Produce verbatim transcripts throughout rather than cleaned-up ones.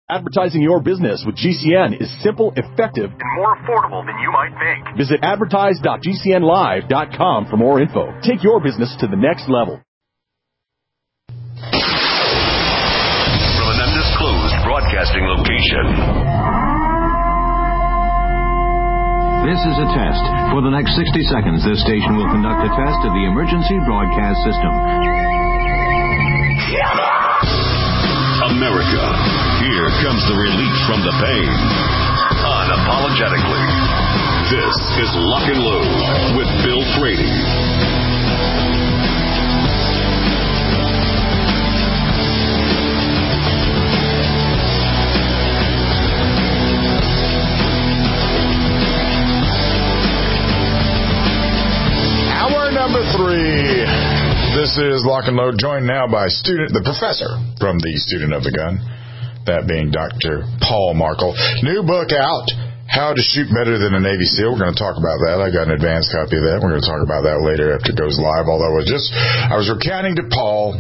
Advertising your business with G C N is simple, effective, and more affordable than you might think. Visit advertise dot g c n live dot com for more info. Take your business to the next level. From an undisclosed broadcasting location. This is a test. For the next sixty seconds, this station will conduct a test of the emergency broadcast system. America, here comes the relief from the pain. Unapologetically. This is Lock and Load with Bill Frady. Hour number three. This is Lock and Load, joined now by student, the professor from the Student of the Gun, that being Doctor Paul Markel. New book out, How to Shoot Better Than a Navy SEAL. We're going to talk about that. I got an advanced copy of that. We're going to talk about that later after it goes live. Although I was just, I was recounting to Paul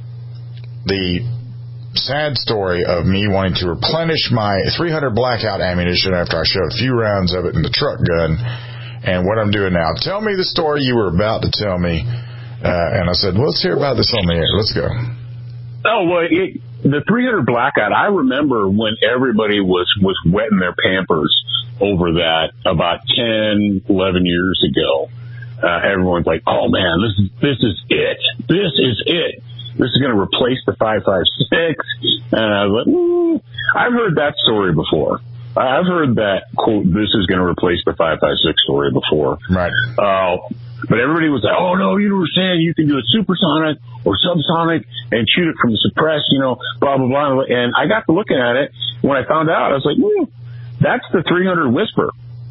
the sad story of me wanting to replenish my three hundred blackout ammunition after I shot a few rounds of it in the truck gun, and what I'm doing now. Tell me the story you were about to tell me. Uh, and I said, well, let's hear about this on the air. Let's go. Oh, well, it, the three hundred blackout, I remember when everybody was, was wetting their Pampers over that about ten, eleven years ago. Uh, everyone's like, oh, man, this is, this is it. This is it. This is going to replace the five five six. And I was like, mm. I've heard that story before. I've heard that, quote, this is going to replace the five five six story before. Right. Uh, But everybody was like, oh, no, you don't understand. You can do a supersonic or subsonic and shoot it from the suppressed, you know, blah, blah, blah. And I got to looking at it. When I found out, I was like, hmm, that's the three hundred Whisper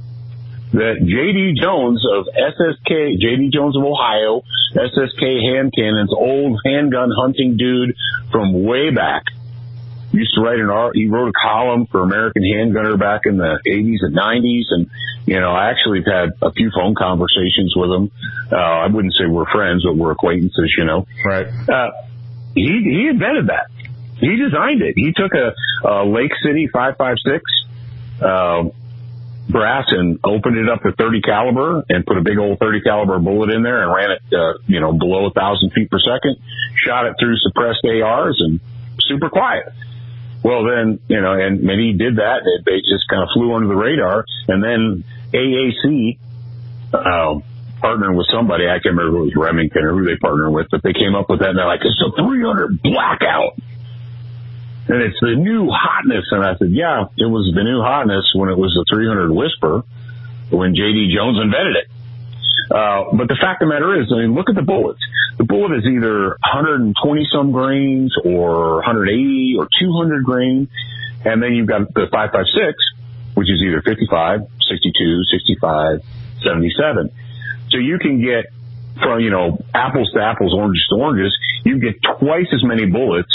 that J D. Jones of S S K, J D. Jones of Ohio, S S K Hand Cannons, old handgun hunting dude from way back. Used to write an art, he wrote a column for American Handgunner back in the eighties and nineties. And, you know, I actually have had a few phone conversations with him. Uh, I wouldn't say we're friends, but we're acquaintances, you know. Right. Uh, he, he invented that. He designed it. He took a, a Lake City five five six, uh, brass and opened it up to thirty caliber and put a big old thirty caliber bullet in there and ran it, uh, you know, below a thousand feet per second, shot it through suppressed A Rs and super quiet. Well, then, you know, and maybe he did that. It, they just kind of flew under the radar. And then A A C, uh, partnering with somebody, I can't remember if it was Remington or who they partnered with, but they came up with that and they're like, it's a three hundred blackout. And it's the new hotness. And I said, yeah, it was the new hotness when it was the three hundred Whisper, when J D. Jones invented it. Uh, but the fact of the matter is, I mean, look at the bullets. The bullet is either one hundred twenty some grains or one hundred eighty or two hundred grain. And then you've got the five five six, which is either fifty-five, sixty-two, sixty-five, seventy-seven. So you can get from, you know, apples to apples, oranges to oranges, you get twice as many bullets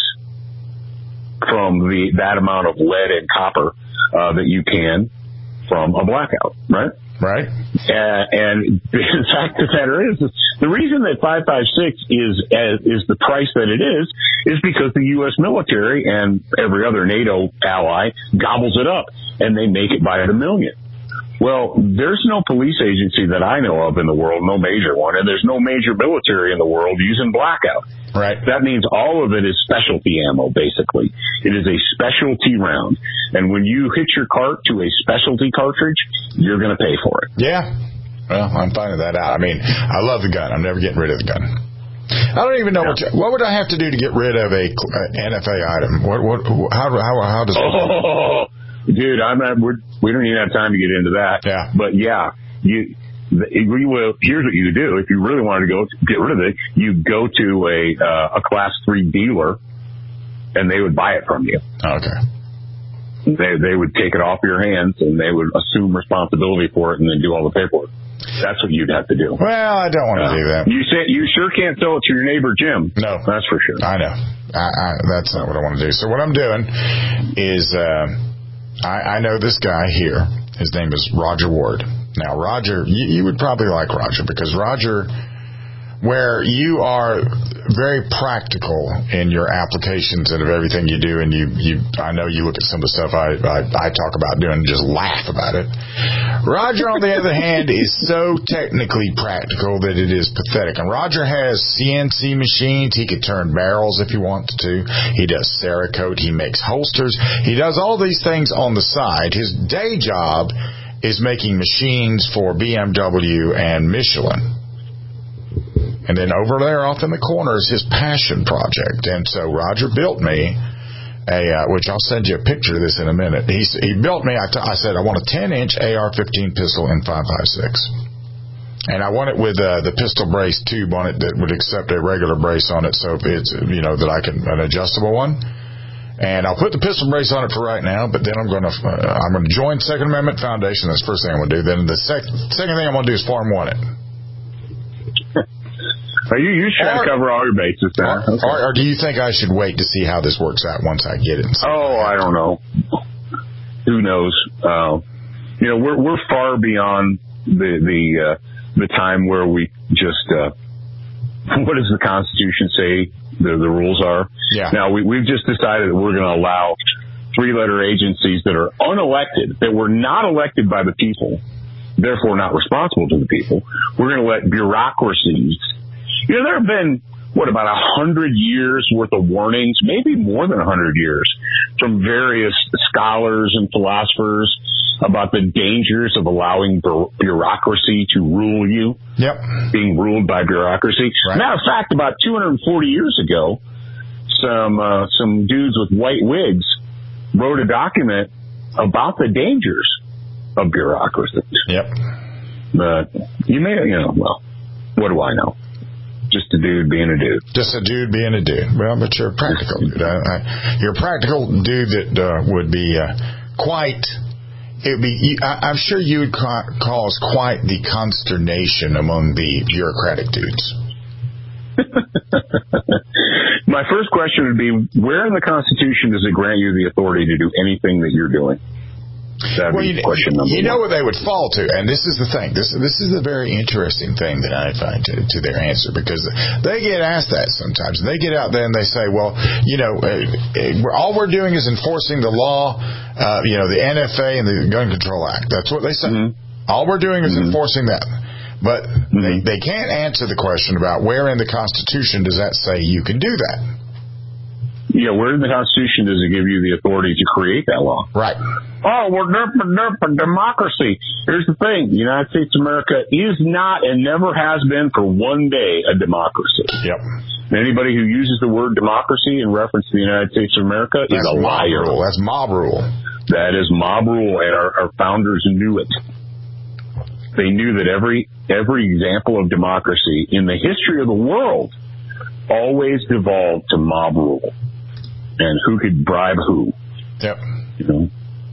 from the, that amount of lead and copper, uh, that you can from a blackout, right? Right. Uh, and the fact of the matter is, the reason that five five six is uh, is the price that it is, is because the U S military and every other NATO ally gobbles it up, and they make it by the million. Well, there's no police agency that I know of in the world, no major one, and there's no major military in the world using blackout. Right. That means all of it is specialty ammo, basically. It is a specialty round. And when you hitch your cart to a specialty cartridge, you're going to pay for it. Yeah. Well, I'm finding that out. I mean, I love the gun. I'm never getting rid of the gun. I don't even know yeah. what, to, what would I have to do to get rid of a uh, N F A item? What, what, how, how, how does oh, dude, I'm not, we're, we don't even have time to get into that. Yeah. But yeah, you, you will, here's what you do. If you really wanted to go get rid of it, you go to a, uh, a class three dealer and they would buy it from you. Okay. They, they would take it off your hands and they would assume responsibility for it and then do all the paperwork. That's what you'd have to do. Well, I don't want to uh, do that. You say, you sure can't sell it to your neighbor, Jim. No. That's for sure. I know. I, I, that's not what I want to do. So what I'm doing is, uh, I, I know this guy here. His name is Roger Ward. Now, Roger, you, you would probably like Roger because Roger, where you are very practical in your applications and of everything you do, and you, you I know you look at some of the stuff I, I, I talk about doing and just laugh about it. Roger, on the other hand, is so technically practical that it is pathetic. And Roger has C N C machines. He could turn barrels if he wanted to. He does Cerakote. He makes holsters. He does all these things on the side. His day job is making machines for B M W and Michelin. And then over there off in the corner is his passion project. And so Roger built me a, uh, which I'll send you a picture of this in a minute. He, he built me, I, t- I said, I want a ten-inch A R fifteen pistol in five five six. And I want it with uh, the pistol brace tube on it that would accept a regular brace on it, so if it's, you know, that I can, an adjustable one. And I'll put the pistol brace on it for right now, but then I'm going to, uh, I'm going to join Second Amendment Foundation. That's the first thing I'm going to do. Then the sec- second thing I'm going to do is farm one it. Are you you trying to cover all your bases there? Or, okay. or, or do you think I should wait to see how this works out once I get it? Oh, I don't know. Who knows? Uh, you know, we're we're far beyond the the uh, the time where we just uh, what does the Constitution say the the rules are? Yeah. Now we we've just decided that we're going to allow three-letter agencies that are unelected, that were not elected by the people, therefore not responsible to the people. We're going to let bureaucracies. You know, there have been, what, about a hundred years worth of warnings, maybe more than a hundred years, from various scholars and philosophers about the dangers of allowing bureaucracy to rule you. Yep. Being ruled by bureaucracy. Right. Matter of fact, about two hundred forty years ago, some uh, some dudes with white wigs wrote a document about the dangers of bureaucracy. Yep. But you may, you know, well, what do I know? Just a dude being a dude. Just a dude being a dude. Well, but you're a practical dude. I, I, you're a practical dude that uh, would be uh, quite. It would be. I, I'm sure you would ca- cause quite the consternation among the bureaucratic dudes. My first question would be: where in the Constitution does it grant you the authority to do anything that you're doing? That'd well, be you, question number you know one. what they would fall to, and this is the thing. This this is a very interesting thing that I find to, to their answer, because they get asked that sometimes. They get out there and they say, "Well, you know, uh, we're, all we're doing is enforcing the law, uh, you know, the N F A and the Gun Control Act." That's what they say. Mm-hmm. All we're doing is mm-hmm. enforcing that. But mm-hmm. they, they can't answer the question about where in the Constitution does that say you can do that. Yeah, where in the Constitution does it give you the authority to create that law? Right. Oh, we're derp, derp, democracy. Here's the thing. The United States of America is not and never has been for one day a democracy. Yep. Anybody who uses the word democracy in reference to the United States of America That's is a liar. Rule. That's mob rule. That is mob rule, and our, our founders knew it. They knew that every every example of democracy in the history of the world always devolved to mob rule. And who could bribe who? Yep. You know.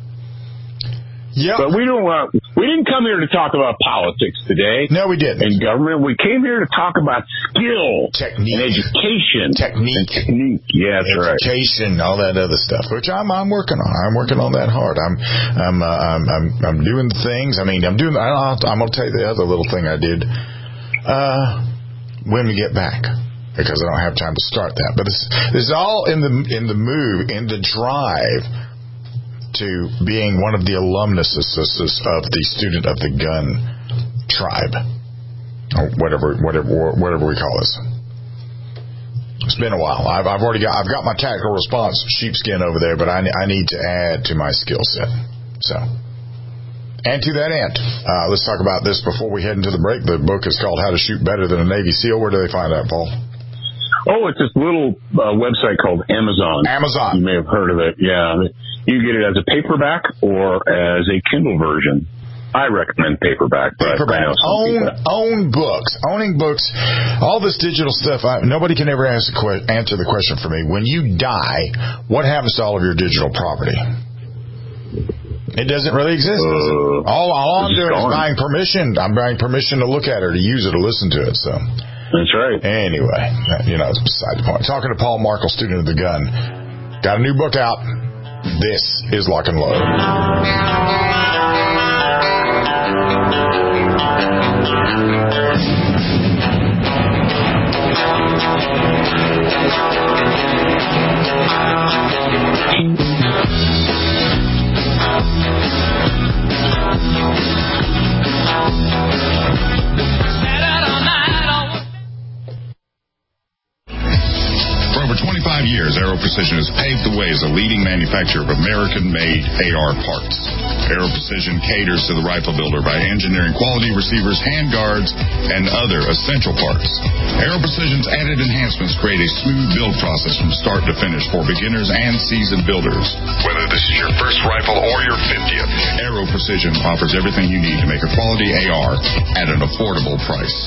Yep. But we don't. Uh, we didn't come here to talk about politics today. No, we didn't. In government, we came here to talk about skill, technique, and education, technique, and technique. Yeah, that's right. Education, all that other stuff, which I'm I'm working on. I'm working on that hard. I'm I'm uh, I'm, I'm I'm doing the things. I mean, I'm doing. I don't have to, I'm gonna tell you the other little thing I did. Uh, when we get back. Because I don't have time to start that, but this, this is all in the in the move, in the drive to being one of the alumnuses of the Student of the Gun tribe, or whatever whatever whatever we call this. It's been a while. I've I've already got I've got my tactical response sheepskin over there, but I I need to add to my skill set. So. And to that end, uh, let's talk about this before we head into the break. The book is called How to Shoot Better Than a Navy SEAL. Where do they find that, Paul? Oh, it's this little uh, website called Amazon. Amazon. You may have heard of it. Yeah. You get it as a paperback or as a Kindle version. I recommend paperback. But paperback. Own own books. Owning books. All this digital stuff. I, nobody can ever ask the que- answer the question for me. When you die, what happens to all of your digital property? It doesn't really exist. Does it? Uh, all, all I'm doing gone. is buying permission. I'm buying permission to look at it, or to use it, or listen to it. So. That's right. Anyway, you know, it's beside the point. Talking to Paul Markle, Student of the Gun. Got a new book out. This is Lock and Load. For over twenty-five years, Aero Precision has paved the way as a leading manufacturer of American-made A R parts. Aero Precision caters to the rifle builder by engineering quality receivers, handguards, and other essential parts. Aero Precision's added enhancements create a smooth build process from start to finish for beginners and seasoned builders. Whether this is your first rifle or your fiftieth, Aero Precision offers everything you need to make a quality A R at an affordable price.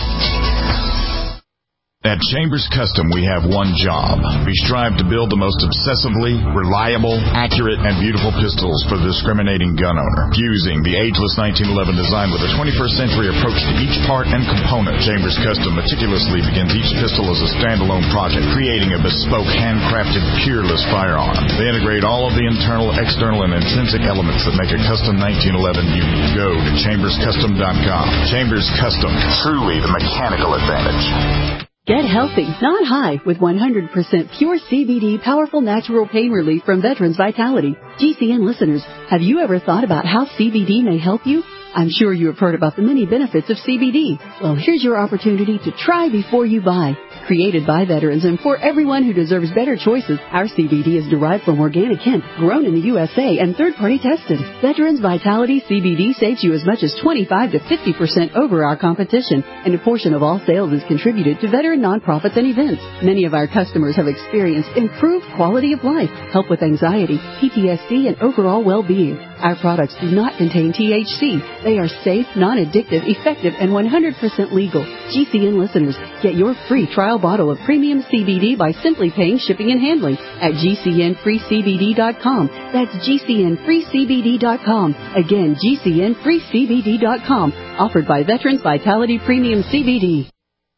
At Chambers Custom, we have one job. We strive to build the most obsessively reliable, accurate, and beautiful pistols for the discriminating gun owner. Fusing the ageless nineteen eleven design with a twenty-first century approach to each part and component, Chambers Custom meticulously begins each pistol as a standalone project, creating a bespoke, handcrafted, peerless firearm. They integrate all of the internal, external, and intrinsic elements that make a custom nineteen eleven unique. Go to chambers custom dot com. Chambers Custom, truly the mechanical advantage. Get healthy, not high, with one hundred percent pure C B D powerful natural pain relief from Veterans Vitality. G C N listeners, have you ever thought about how C B D may help you? I'm sure you have heard about the many benefits of C B D. Well, here's your opportunity to try before you buy. Created by veterans and for everyone who deserves better choices, our C B D is derived from organic hemp, grown in the U S A and third-party tested. Veterans Vitality C B D saves you as much as twenty-five to fifty percent over our competition, and a portion of all sales is contributed to veteran nonprofits and events. Many of our customers have experienced improved quality of life, help with anxiety, P T S D, and overall well-being. Our products do not contain T H C. They are safe, non-addictive, effective, and one hundred percent legal. G C N listeners, get your free trial bottle of premium C B D by simply paying shipping and handling at G C N free C B D dot com. That's G C N free C B D dot com. Again, G C N free C B D dot com. Offered by Veterans Vitality Premium C B D.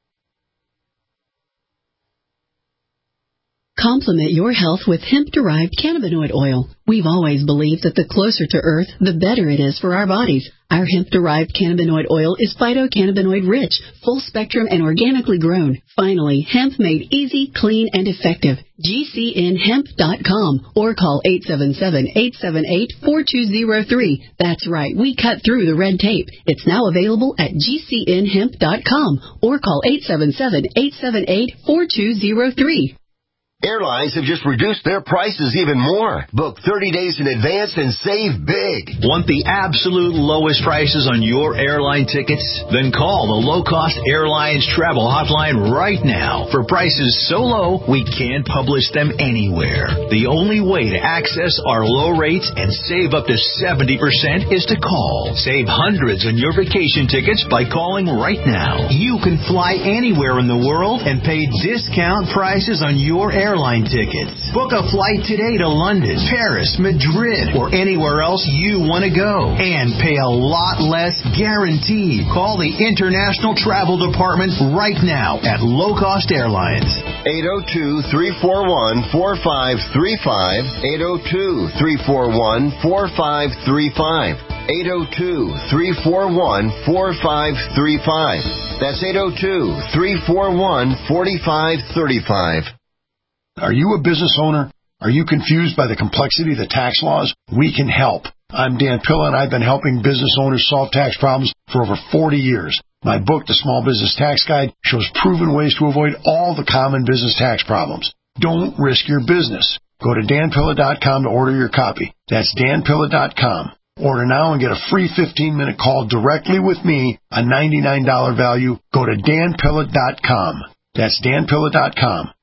Complement your health with hemp-derived cannabinoid oil. We've always believed that the closer to Earth, the better it is for our bodies. Our hemp-derived cannabinoid oil is phytocannabinoid-rich, full-spectrum, and organically grown. Finally, hemp made easy, clean, and effective. G C N hemp dot com or call eight seven seven, eight seven eight, four two zero three. That's right, we cut through the red tape. It's now available at G C N hemp dot com or call eight seven seven, eight seven eight, four two zero three. Airlines have just reduced their prices even more. Book thirty days in advance and save big. Want the absolute lowest prices on your airline tickets? Then call the Low Cost Airlines Travel Hotline right now for prices so low we can't publish them anywhere. The only way to access our low rates and save up to seventy percent is to call. Save hundreds on your vacation tickets by calling right now. You can fly anywhere in the world and pay discount prices on your airline airline tickets. Book a flight today to London, Paris, Madrid, or anywhere else you want to go and pay a lot less guaranteed. Call the International Travel Department right now at Low Cost Airlines. eight oh two, three four one, four five three five. eight oh two, three four one, four five three five. eight oh two, three four one, four five three five. That's eight oh two, three four one, four five three five. Are you a business owner? Are you confused by the complexity of the tax laws? We can help. I'm Dan Pilla, and I've been helping business owners solve tax problems for over forty years. My book, The Small Business Tax Guide, shows proven ways to avoid all the common business tax problems. Don't risk your business. Go to dan pilla dot com to order your copy. That's dan pilla dot com. Order now and get a free fifteen-minute call directly with me, a ninety-nine dollars value. Go to dan pilla dot com. That's dan pilla dot com.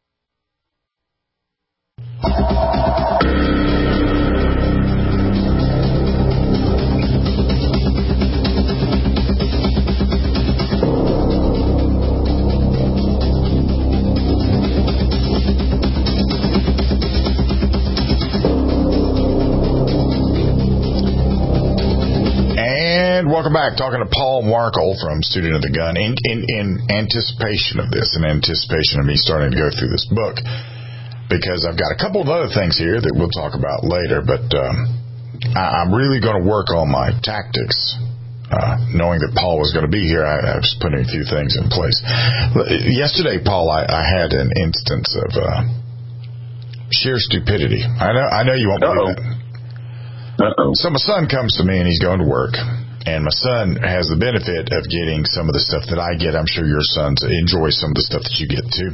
And welcome back. Talking to Paul Markel from Student of the Gun in, in, in anticipation of this, in anticipation of me starting to go through this book. Because I've got a couple of other things here that we'll talk about later, but um, I, I'm really going to work on my tactics uh, knowing that Paul was going to be here, I, I was putting a few things in place. Yesterday, Paul, I, I had an instance of uh, sheer stupidity. I know, I know you won't believe that. Uh-oh. So my son comes to me and he's going to work. And my son has the benefit of getting some of the stuff that I get. I'm sure your sons enjoy some of the stuff that you get too.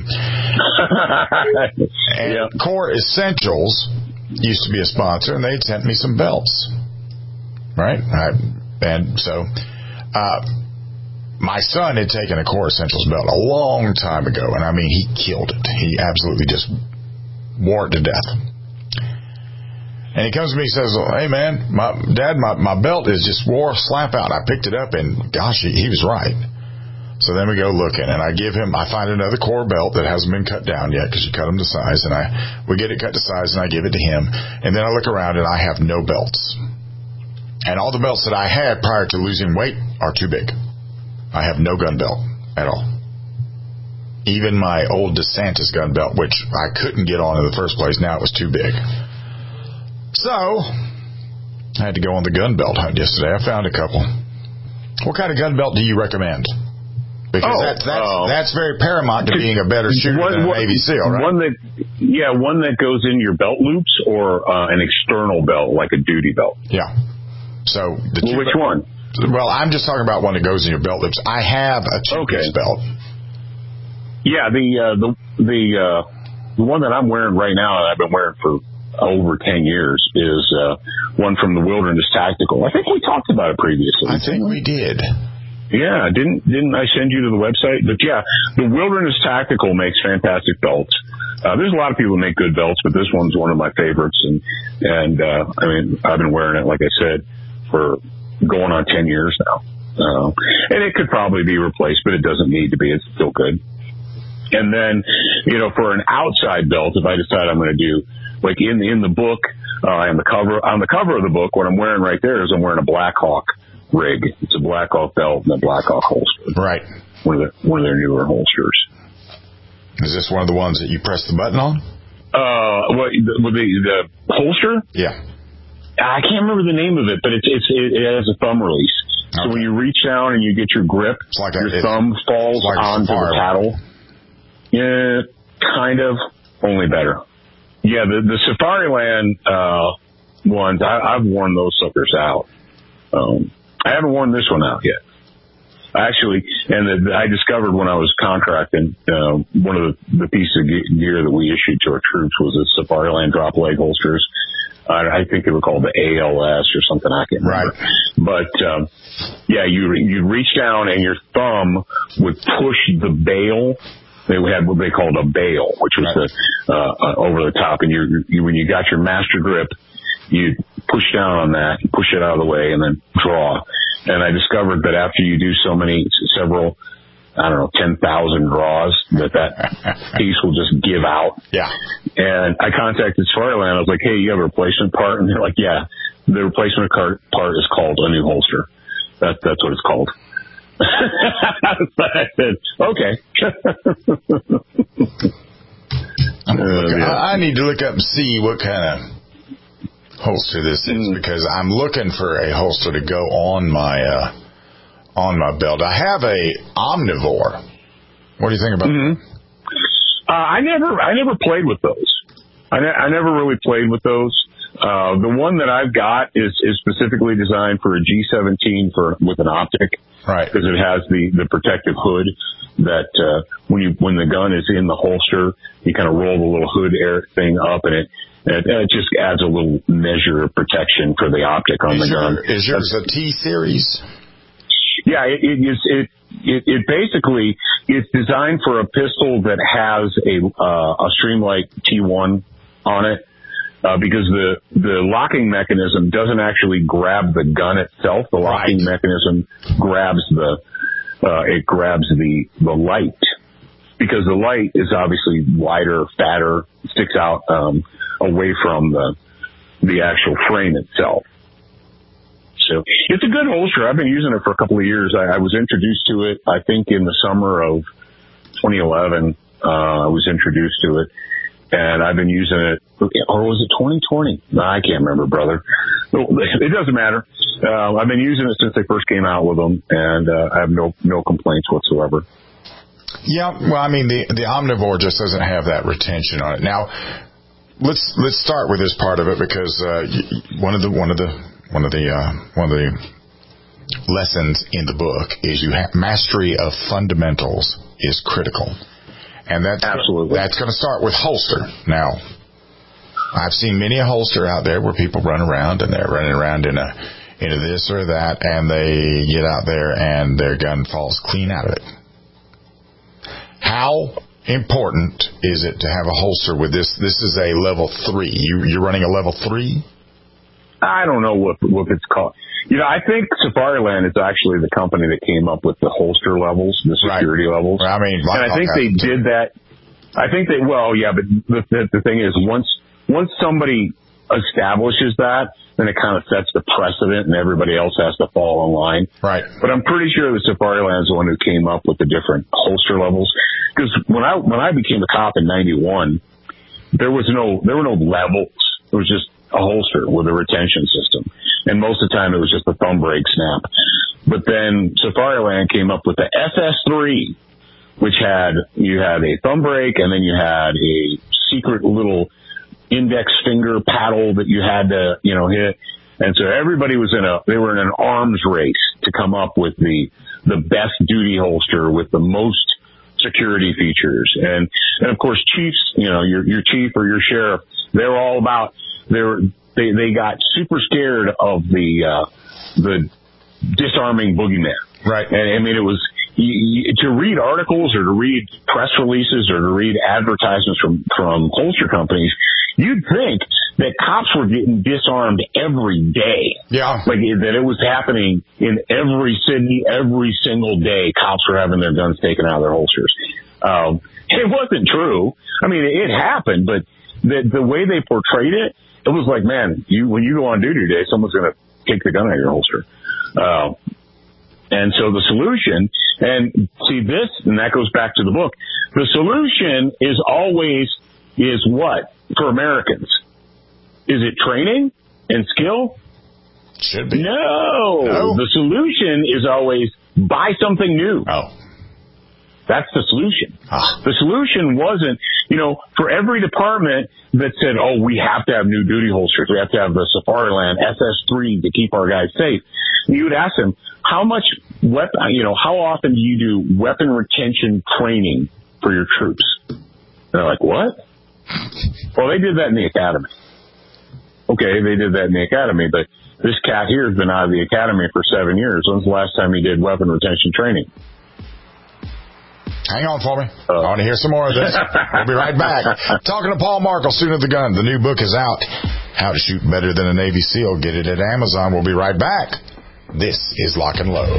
And yeah. Core Essentials used to be a sponsor, and they sent me some belts. Right? I, and so uh, my son had taken a Core Essentials belt a long time ago, and I mean, he killed it. He absolutely just wore it to death. And he comes to me and says, hey, man, my Dad, my, my belt is just wore slap out. I picked it up, and, gosh, he, he was right. So then we go looking, and I give him, I find another Core belt that hasn't been cut down yet because you cut them to size, and I we get it cut to size, and I give it to him. And then I look around, and I have no belts. And all the belts that I had prior to losing weight are too big. I have no gun belt at all. Even my old DeSantis gun belt, which I couldn't get on in the first place, now it was too big. So, I had to go on the gun belt hunt yesterday. I found a couple. What kind of gun belt do you recommend? Because oh, that's that's, uh, that's very paramount to being a better shooter one, than an Navy SEAL, right? One that, yeah, one that goes in your belt loops, or uh, an external belt, like a duty belt. Yeah. So, the well, which one? Well, I'm just talking about one that goes in your belt loops. I have a two-piece okay. belt. Yeah, the uh, the the uh, the one that I'm wearing right now, and I've been wearing for over ten years, is uh, one from the Wilderness Tactical. I think we talked about it previously. I think we did. Yeah, didn't didn't I send you to the website? But yeah, the Wilderness Tactical makes fantastic belts. Uh, there's a lot of people who make good belts, but this one's one of my favorites. And and uh, I mean, I've been wearing it, like I said, for going on ten years now. Uh, and it could probably be replaced, but it doesn't need to be. It's still good. And then, you know, for an outside belt, if I decide I'm going to do, like in the in the book, uh, and the cover on the cover of the book, what I'm wearing right there is I'm wearing a Blackhawk rig. It's a Blackhawk belt and a Blackhawk holster. Right. One of their one of their newer holsters. Is this one of the ones that you press the button on? Uh, well, the the, the holster? Yeah. I can't remember the name of it, but it's it's it, it has a thumb release. Okay. So when you reach down and you get your grip, it's like your a, thumb falls like onto the paddle. Yeah, kind of. Only better. Yeah, the, the Safariland uh, ones, I, I've worn those suckers out. Um, I haven't worn this one out yet. Actually, and the, I discovered when I was contracting, uh, one of the, the pieces of gear that we issued to our troops was the Safariland drop leg holsters. I, I think they were called the A L S or something. I can't remember. Right. But, um, yeah, you you reach down and your thumb would push the bail. They had what they called a bail, which was right. the, uh, uh, over the top. And you, you, when you got your master grip, you push down on that, push it out of the way, and then draw. And I discovered that after you do so many, several, I don't know, ten thousand draws, that that piece will just give out. Yeah. And I contacted Safariland. I was like, hey, you have a replacement part? And they're like, yeah, the replacement part is called a new holster. That, that's what it's called. I said, okay. I'm uh, yeah. I need to look up and see what kind of holster this is, mm. because I'm looking for a holster to go on my uh, on my belt. I have a Omnivore. What do you think about mm-hmm. that? Uh, I never I never played with those. I, ne- I never really played with those. Uh, the one that I've got is, is specifically designed for a G seventeen for with an optic, right? Because it has the, the protective hood that uh, when you when the gun is in the holster, you kind of roll the little hood air thing up, and it and it, and it just adds a little measure of protection for the optic on is the your, gun. Is yours a T series? Yeah, it, it is. It, it it basically it's designed for a pistol that has a uh, a Streamlight T one on it. Uh, because the, the locking mechanism doesn't actually grab the gun itself. The locking right. mechanism grabs the, uh, it grabs the, the light. Because the light is obviously wider, fatter, sticks out, um, away from the, the actual frame itself. So it's a good holster. I've been using it for a couple of years. I, I was introduced to it, I think in the summer of twenty eleven, uh, I was introduced to it. and I've been using it, or was it twenty twenty? I can't remember, brother. It doesn't matter. Uh, I've been using it since they first came out with them, and uh, I have no no complaints whatsoever. Yeah, well, I mean, the the Omnivore just doesn't have that retention on it. Now, let's let's start with this part of it, because uh, one of the one of the one of the uh, one of the lessons in the book is you have mastery of fundamentals is critical, and that's absolutely that's going to start with holster. Now, I've seen many a holster out there where people run around and they're running around in a into this or that, and they get out there and their gun falls clean out of it. How important is it to have a holster with this? This is a level three. You, you're running a level three? I don't know what what it's called. You know, I think Safariland is actually the company that came up with the holster levels, the security right. levels. I mean, and I think they did that. I think they, well, yeah, but the, the, the thing is, once once somebody establishes that, then it kind of sets the precedent, and everybody else has to fall in line. Right. But I'm pretty sure that Safariland is the one who came up with the different holster levels. Because when I when I became a cop in ninety-one, there was no there were no levels. It was just a holster with a retention system, and most of the time it was just a thumb brake snap. But then Safariland came up with the S S three, which had you had a thumb brake, and then you had a secret little index finger paddle that you had to, you know, hit. And so everybody was in a, they were in an arms race to come up with the, the best duty holster with the most security features. And, and of course, chiefs, you know, your, your chief or your sheriff, they're all about, they're, they, they got super scared of the, uh, the disarming boogeyman. Right. And I mean, it was, You, you, to read articles or to read press releases or to read advertisements from, from holster companies, you'd think that cops were getting disarmed every day. Yeah. Like that it was happening in every city, every single day, cops were having their guns taken out of their holsters. Um, it wasn't true. I mean, it happened, but the, the way they portrayed it, it was like, man, you, when you go on duty today, someone's going to take the gun out of your holster. Uh, And so the solution, and see this, and that goes back to the book, the solution is always, is what for Americans? Is it training and skill? Should be. No. no. The solution is always buy something new. Oh. That's the solution. Ah. The solution wasn't, you know, for every department that said, oh, we have to have new duty holsters. We have to have the Safariland S S three to keep our guys safe. You would ask them, how much weapon, you know, how often do you do weapon retention training for your troops? And they're like, what? Well, they did that in the academy. Okay, they did that in the academy, but this cat here has been out of the academy for seven years. When's the last time he did weapon retention training? Hang on for me. Uh, I want to hear some more of this. We'll be right back. Talking to Paul Markel, student of the gun. The new book is out. How to Shoot Better Than a Navy SEAL. Get it at Amazon. We'll be right back. This is Lock and Load.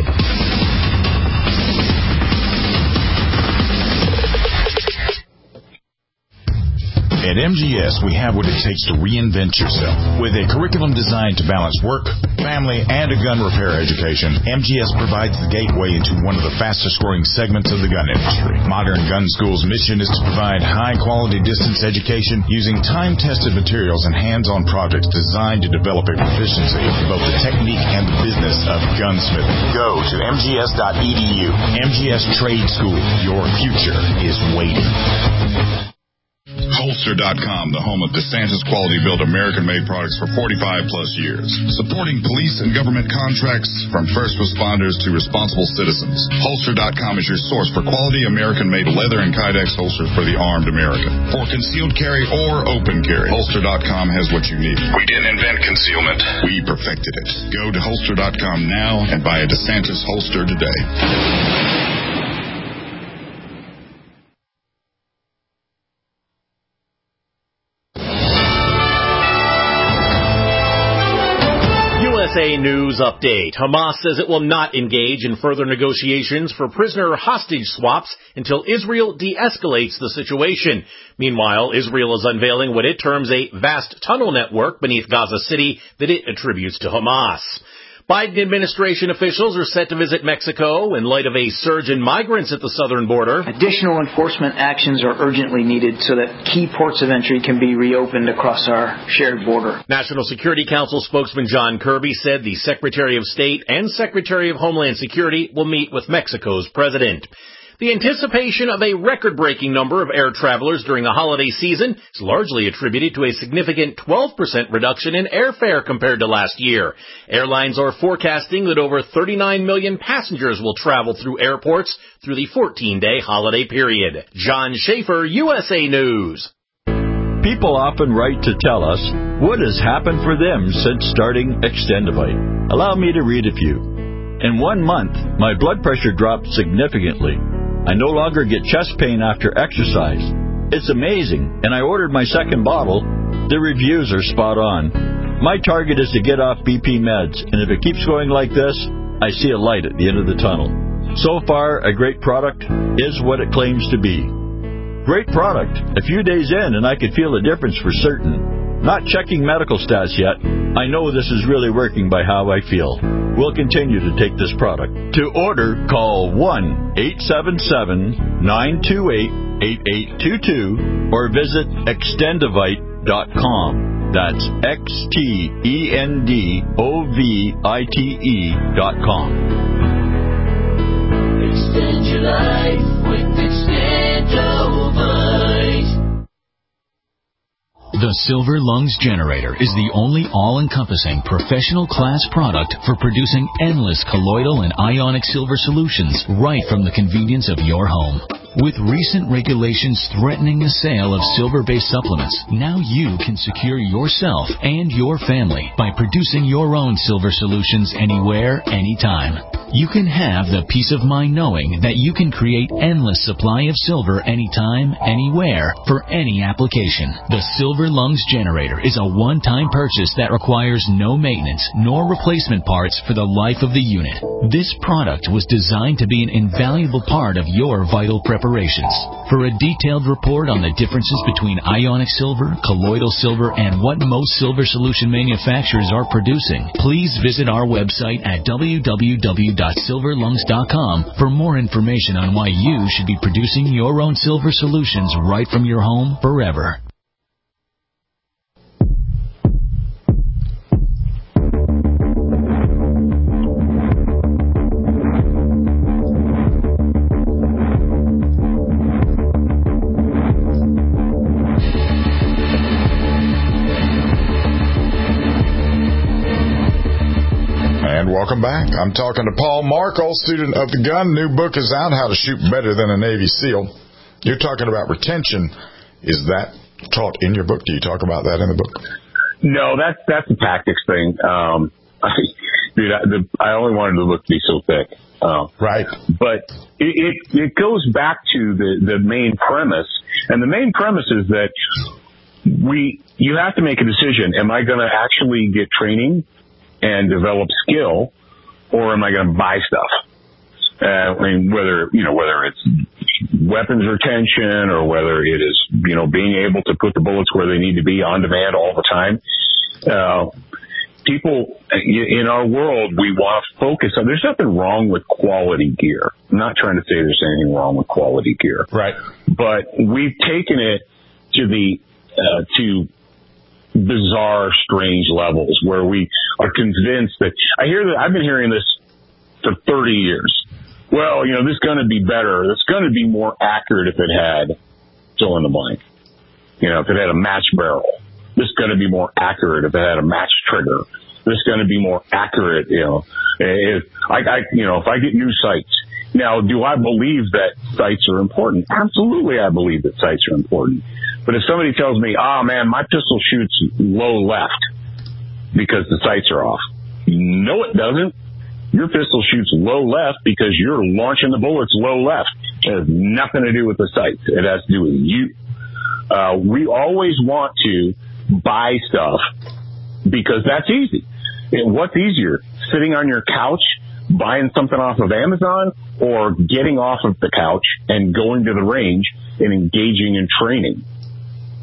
At M G S, we have what it takes to reinvent yourself. With a curriculum designed to balance work, family, and a gun repair education, M G S provides the gateway into one of the fastest-growing segments of the gun industry. Modern Gun School's mission is to provide high-quality distance education using time-tested materials and hands-on projects designed to develop a proficiency in both the technique and the business of gunsmithing. Go to M G S dot E D U. M G S Trade School. Your future is waiting. Holster dot com, the home of DeSantis Quality Built American-made products for forty-five plus years. Supporting police and government contracts from first responders to responsible citizens. Holster dot com is your source for quality American-made leather and Kydex holsters for the armed American. For concealed carry or open carry, Holster dot com has what you need. We didn't invent concealment. We perfected it. Go to Holster dot com now and buy a DeSantis holster today. U S A News Update. Hamas says it will not engage in further negotiations for prisoner hostage swaps until Israel de-escalates the situation. Meanwhile, Israel is unveiling what it terms a vast tunnel network beneath Gaza City that it attributes to Hamas. Biden administration officials are set to visit Mexico in light of a surge in migrants at the southern border. Additional enforcement actions are urgently needed so that key ports of entry can be reopened across our shared border. National Security Council spokesman John Kirby said the Secretary of State and Secretary of Homeland Security will meet with Mexico's president. The anticipation of a record-breaking number of air travelers during the holiday season is largely attributed to a significant twelve percent reduction in airfare compared to last year. Airlines are forecasting that over thirty-nine million passengers will travel through airports through the fourteen-day holiday period. John Schaefer, U S A News. People often write to tell us what has happened for them since starting Extendivite. Allow me to read a few. In one month, my blood pressure dropped significantly. I no longer get chest pain after exercise. It's amazing, and I ordered my second bottle. The reviews are spot on. My target is to get off B P meds, and if it keeps going like this, I see a light at the end of the tunnel. So far, a great product is what it claims to be. Great product. A few days in, and I could feel a difference for certain. Not checking medical stats yet, I know this is really working by how I feel. We'll continue to take this product. To order, call one eight seven seven, nine two eight, eight eight two two or visit extendivite dot com. That's X T E N D O V I T E dot com. Extend your life with Extendivite. The Silver Lungs Generator is the only all-encompassing professional class product for producing endless colloidal and ionic silver solutions right from the convenience of your home. With recent regulations threatening the sale of silver-based supplements, now you can secure yourself and your family by producing your own silver solutions anywhere, anytime. You can have the peace of mind knowing that you can create endless supply of silver anytime, anywhere, for any application. The Silver Lungs Generator is a one-time purchase that requires no maintenance nor replacement parts for the life of the unit. This product was designed to be an invaluable part of your vital preparations. For a detailed report on the differences between ionic silver, colloidal silver, and what most silver solution manufacturers are producing, please visit our website at w w w dot silver lungs dot com for more information on why you should be producing your own silver solutions right from your home forever. Welcome back. I'm talking to Paul Markel, student of the gun. New book is out, How to Shoot Better Than a Navy SEAL. You're talking about retention. Is that taught in your book? Do you talk about that in the book? No, that's that's a tactics thing. Um, I, dude, I, the, I only wanted the book to be so thick. Uh, right. But it, it, it goes back to the, the main premise. And the main premise is that we you have to make a decision. Am I going to actually get training and develop skill, or am I going to buy stuff? Uh, I mean, whether, you know, whether it's weapons retention or whether it is, you know, being able to put the bullets where they need to be on demand all the time. Uh, people in our world, we want to focus on, there's nothing wrong with quality gear. I'm not trying to say there's anything wrong with quality gear. Right. But we've taken it to the, uh, to, bizarre, strange levels where we are convinced that I hear that I've been hearing this for thirty years. Well, you know, this is going to be better. It's going to be more accurate if it had fill in the blank. You know, if it had a match barrel. This is going to be more accurate if it had a match trigger. This is going to be more accurate, you know, if I, I you know, if I get new sights. Now, do I believe that sights are important? Absolutely, I believe that sights are important. But if somebody tells me, oh, man, my pistol shoots low left because the sights are off. No, it doesn't. Your pistol shoots low left because you're launching the bullets low left. It has nothing to do with the sights. It has to do with you. Uh, we always want to buy stuff because that's easy. And what's easier, sitting on your couch, buying something off of Amazon, or getting off of the couch and going to the range and engaging in training?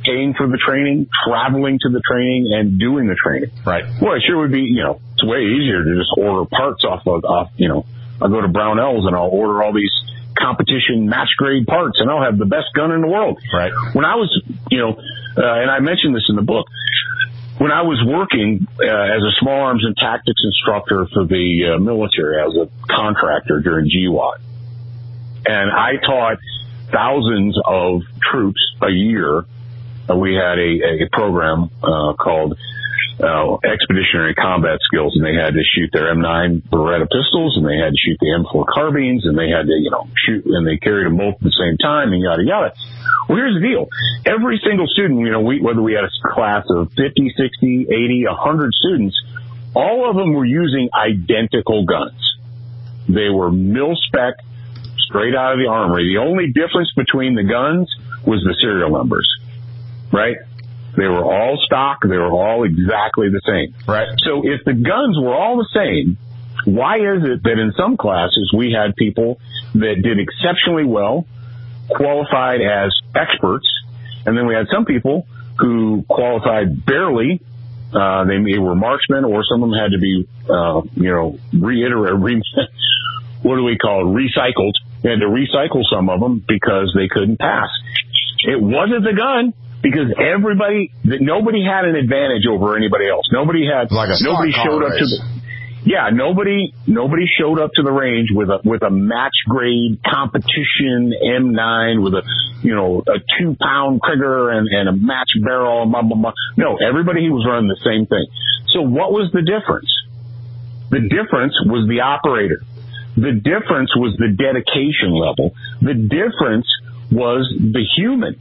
paying for the training, traveling to the training, and doing the training. Right. Well, it sure would be, you know, it's way easier to just order parts off of, off, you know, I'll go to Brownells and I'll order all these competition match grade parts and I'll have the best gun in the world. Right. When I was, you know, uh, and I mentioned this in the book, when I was working uh, as a small arms and tactics instructor for the uh, military as a contractor during G WOT, and I taught thousands of troops a year. Uh, we had a, a program uh, called uh, Expeditionary Combat Skills, and they had to shoot their M nine Beretta pistols, and they had to shoot the M four carbines, and they had to, you know, shoot, and they carried them both at the same time, and yada yada. Well, here's the deal. Every single student, you know, we, whether we had a class of fifty, sixty, eighty, one hundred students, all of them were using identical guns. They were mil-spec, straight out of the armory. The only difference between the guns was the serial numbers, right? They were all stock. They were all exactly the same. Right. So if the guns were all the same, why is it that in some classes we had people that did exceptionally well, qualified as experts, and then we had some people who qualified barely. Uh, they, they were marksmen, or some of them had to be, uh, you know, reiterate, re, what do we call it, recycled. They had to recycle some of them because they couldn't pass. It wasn't the gun, because everybody, nobody had an advantage over anybody else. Nobody had, like a nobody showed up to the, yeah, nobody, nobody showed up to the range with a, with a match grade competition M nine with a, you know, a two pound trigger and, and a match barrel and blah, blah, blah. No, everybody was running the same thing. So what was the difference? The difference was the operator. The difference was the dedication level. The difference was the human.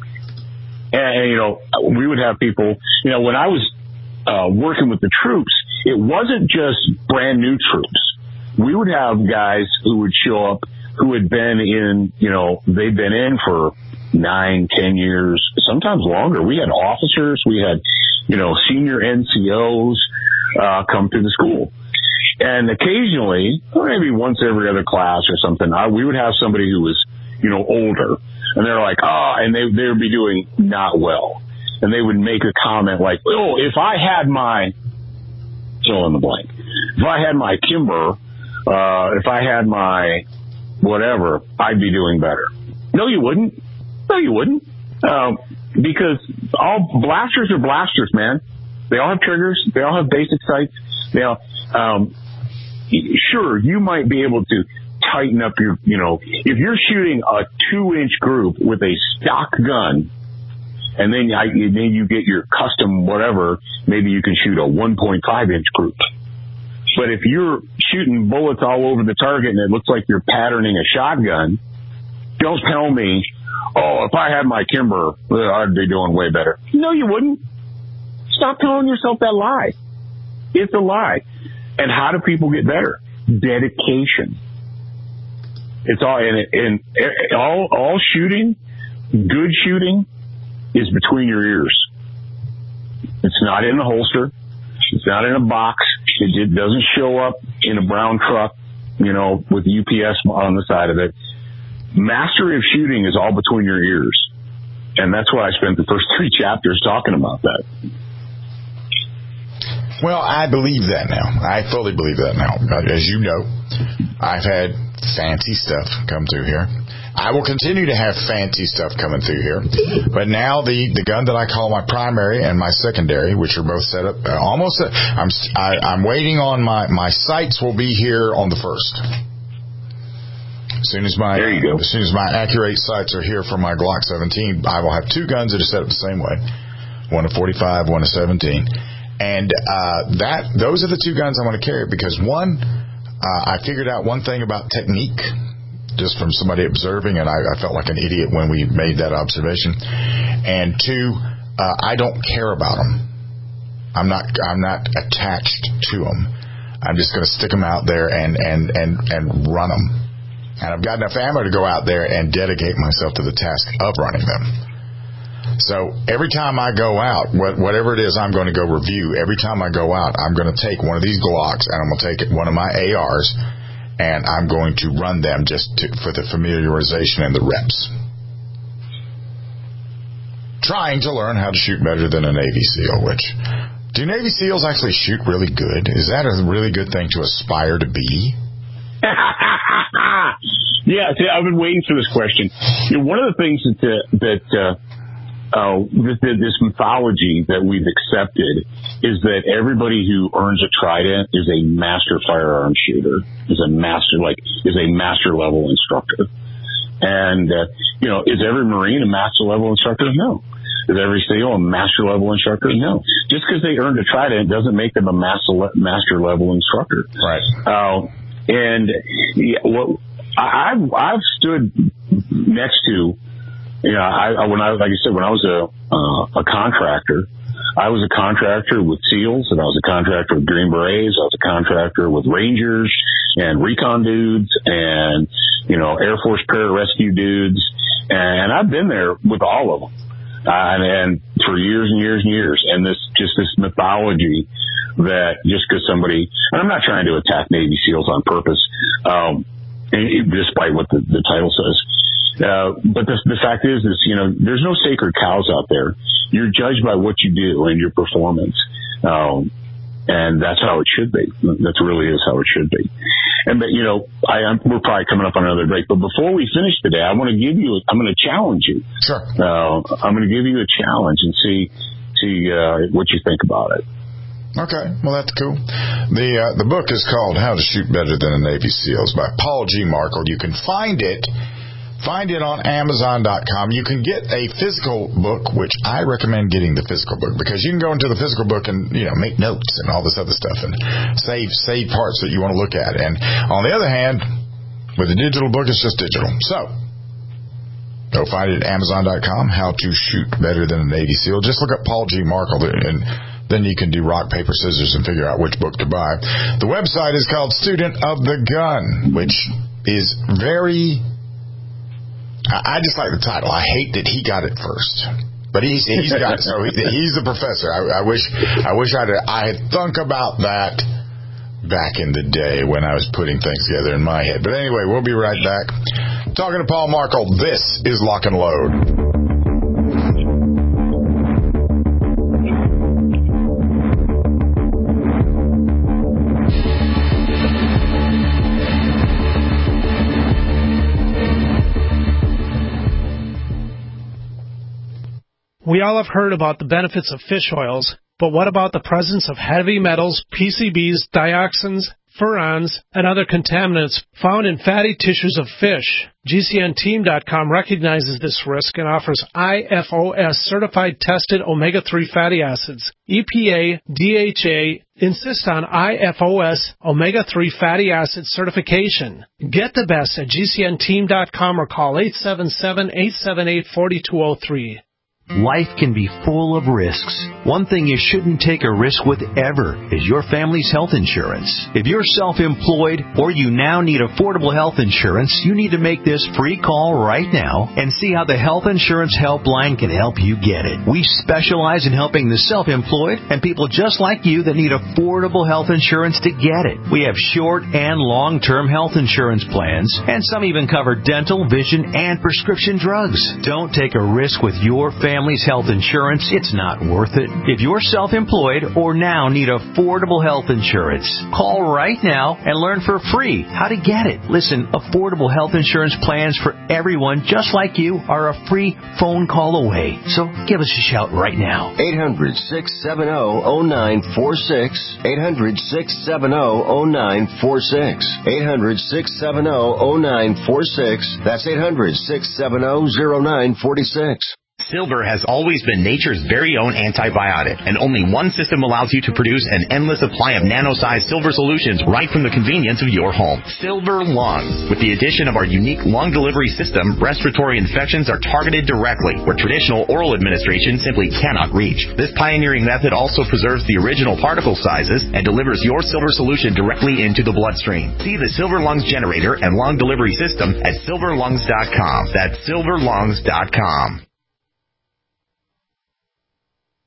And, you know, we would have people, you know, when I was uh, working with the troops, it wasn't just brand new troops. We would have guys who would show up who had been in, you know, they'd been in for nine, ten years, sometimes longer. We had officers, we had, you know, senior N C Os uh, come to the school. And occasionally, or maybe once every other class or something, I, we would have somebody who was, you know, older. And they're like, oh, and they, they would be doing not well. And they would make a comment like, oh, if I had my, fill in the blank, if I had my Kimber, uh, if I had my whatever, I'd be doing better. No, you wouldn't. No, you wouldn't. Um, because all blasters are blasters, man. They all have triggers. They all have basic sights. They all, um, sure, you might be able to tighten up your, you know, if you're shooting a two inch group with a stock gun, and then I, then you get your custom whatever, maybe you can shoot a one point five inch group. But if you're shooting bullets all over the target and it looks like you're patterning a shotgun, don't tell me, oh, if I had my Kimber, I'd be doing way better. No, you wouldn't. Stop telling yourself that lie. It's a lie. And how do people get better? Dedication. It's all, and, and all, all shooting, good shooting, is between your ears. It's not in a holster. It's not in a box. It doesn't show up in a brown truck, you know, with U P S on the side of it. Mastery of shooting is all between your ears. And that's why I spent the first three chapters talking about that. Well, I believe that now. I fully believe that now. As you know, I've had fancy stuff come through here. I will continue to have fancy stuff coming through here. But now the, the gun that I call my primary and my secondary, which are both set up, uh, almost, uh, I'm I, I'm waiting on my, my sights will be here on the first. As soon as my, there you go. As soon as my Accurate sights are here for my Glock seventeen, I will have two guns that are set up the same way. One at forty-five, one at seventeen. And uh, that those are the two guns I want to carry because, one, uh, I figured out one thing about technique just from somebody observing, and I, I felt like an idiot when we made that observation. And two, uh, I don't care about them. I'm not I'm not attached to them. I'm just going to stick them out there and, and, and, and run them. And I've got enough ammo to go out there and dedicate myself to the task of running them. So every time I go out, whatever it is I'm going to go review, every time I go out, I'm going to take one of these Glocks and I'm going to take one of my A Rs and I'm going to run them just to, for the familiarization and the reps. trying to learn how to shoot better than a Navy SEAL, which, do Navy SEALs actually shoot really good? Is that a really good thing to aspire to be? Yeah, see, I've been waiting for this question. You know, one of the things that, uh, that, uh, Uh, this, this mythology that we've accepted is that everybody who earns a trident is a master firearm shooter, is a master, like, is a master level instructor. And, uh, you know, is every Marine a master level instructor? No. Is every SEAL a master level instructor? No. Just because they earned a trident doesn't make them a master, le- master level instructor. Right. Uh, and yeah, what I, I've, I've stood next to, You know, I, I when I like I said, when I was a uh, a contractor, I was a contractor with SEALs, and I was a contractor with Green Berets. I was a contractor with Rangers and recon dudes, and you know, Air Force pararescue dudes, and I've been there with all of them, uh, and, and for years and years and years. And this just this mythology that just because somebody, and I'm not trying to attack Navy SEALs on purpose, um, despite what the, the title says. Uh, but the, the fact is, is, you know, there's no sacred cows out there. You're judged by what you do and your performance. Um, and that's how it should be. That really is how it should be. And, but, you know, I, I'm, we're probably coming up on another break, but before we finish today, I want to give you, I'm going to challenge you. Sure. Uh, I'm going to give you a challenge and see, see, uh, what you think about it. Okay, well, that's cool. The uh, the book is called How to Shoot Better Than a Navy SEALs by Paul G. Markel. You can find it Find it on Amazon dot com. You can get a physical book, which I recommend getting the physical book, because you can go into the physical book and, you know, make notes and all this other stuff and save save parts that you want to look at. And on the other hand, with the digital book, it's just digital. So go find it at Amazon dot com, How to Shoot Better Than a Navy SEAL. Just look up Paul G. Markel, and then you can do rock, paper, scissors and figure out which book to buy. The website is called Student of the Gun, which is very... I just like the title. I hate that he got it first, but he's he's got it. So he, he's the professor. I, I wish I wish I'd I had thunk about that back in the day when I was putting things together in my head. But anyway, we'll be right back. Talking to Paul Markel. This is Lock and Load. We all have heard about the benefits of fish oils, but what about the presence of heavy metals, P C Bs, dioxins, furans, and other contaminants found in fatty tissues of fish? G C N team dot com recognizes this risk and offers I F O S certified tested omega three fatty acids. E P A, D H A insist on I F O S omega three fatty acid certification. Get the best at G C N team dot com or call eight seven seven, eight seven eight, four two zero three. Life can be full of risks. One thing you shouldn't take a risk with ever is your family's health insurance. If you're self-employed or you now need affordable health insurance, you need to make this free call right now and see how the Health Insurance Helpline can help you get it. We specialize in helping the self-employed and people just like you that need affordable health insurance to get it. We have short and long-term health insurance plans, and some even cover dental, vision, and prescription drugs. Don't take a risk with your family. Family's health insurance, it's not worth it. If you're self-employed or now need affordable health insurance, call right now and learn for free how to get it. Listen, affordable health insurance plans for everyone just like you are a free phone call away. So give us a shout right now. eight hundred, six seven zero, zero nine four six. eight hundred, six seven zero, zero nine four six. eight hundred, six seven zero, zero nine four six. That's eight hundred, six seven zero, zero nine four six. Silver has always been nature's very own antibiotic, and only one system allows you to produce an endless supply of nano-sized silver solutions right from the convenience of your home. Silver Lungs. With the addition of our unique lung delivery system, respiratory infections are targeted directly, where traditional oral administration simply cannot reach. This pioneering method also preserves the original particle sizes and delivers your silver solution directly into the bloodstream. See the Silver Lungs generator and lung delivery system at silver lungs dot com. That's silver lungs dot com.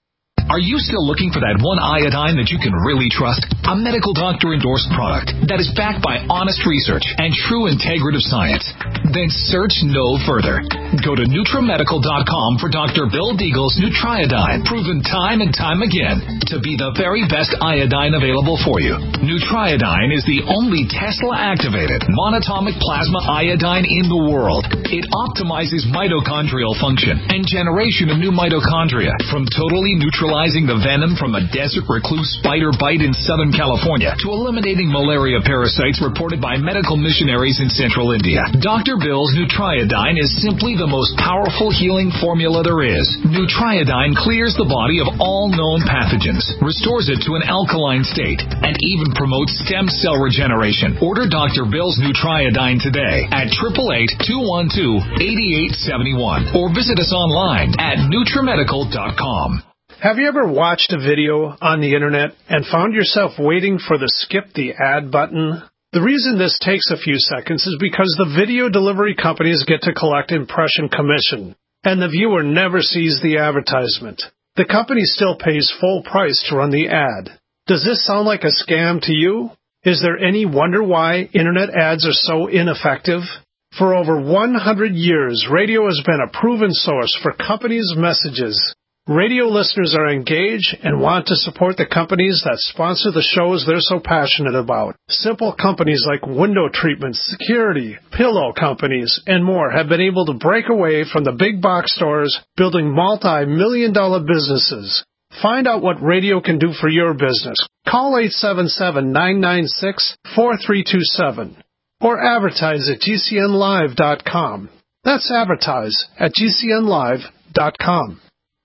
Are you still looking for that one iodine that you can really trust? A medical doctor-endorsed product that is backed by honest research and true integrative science? Then search no further. Go to Nutramedical dot com for Doctor Bill Deagle's Nutriodine, proven time and time again to be the very best iodine available for you. Nutriodine is the only Tesla-activated monatomic plasma iodine in the world. It optimizes mitochondrial function and generation of new mitochondria, from totally neutralizing the venom from a desert recluse spider bite in Southern California to eliminating malaria parasites reported by medical missionaries in Central India. Doctor Bill's Nutriodine is simply the most powerful healing formula there is. Nutriodine clears the body of all known pathogens, restores it to an alkaline state, and even promotes stem cell regeneration. Order Doctor Bill's Nutriodine today at eight eight eight, two one two, eight eight seven one or visit us online at Nutramedical dot com. Have you ever watched a video on the internet and found yourself waiting for the skip the ad button? The reason this takes a few seconds is because the video delivery companies get to collect impression commission, and the viewer never sees the advertisement. The company still pays full price to run the ad. Does this sound like a scam to you? Is there any wonder why internet ads are so ineffective? For over one hundred years, radio has been a proven source for companies' messages. Radio listeners are engaged and want to support the companies that sponsor the shows they're so passionate about. Simple companies like window treatment, security, pillow companies, and more have been able to break away from the big box stores, building multi-million dollar businesses. Find out what radio can do for your business. Call eight seven seven, nine nine six, four three two seven or advertise at G C N live dot com. That's advertise at G C N live dot com.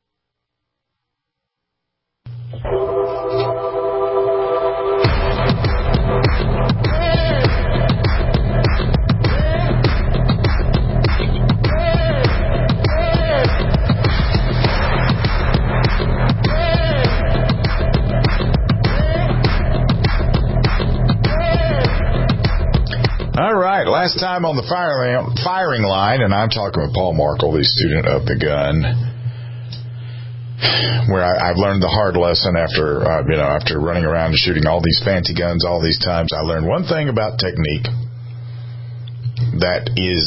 All right, last time on the firing, firing line, and I'm talking with Paul Markel, the student of the gun, where I, I've learned the hard lesson after, uh, you know, after running around and shooting all these fancy guns all these times. I learned one thing about technique that is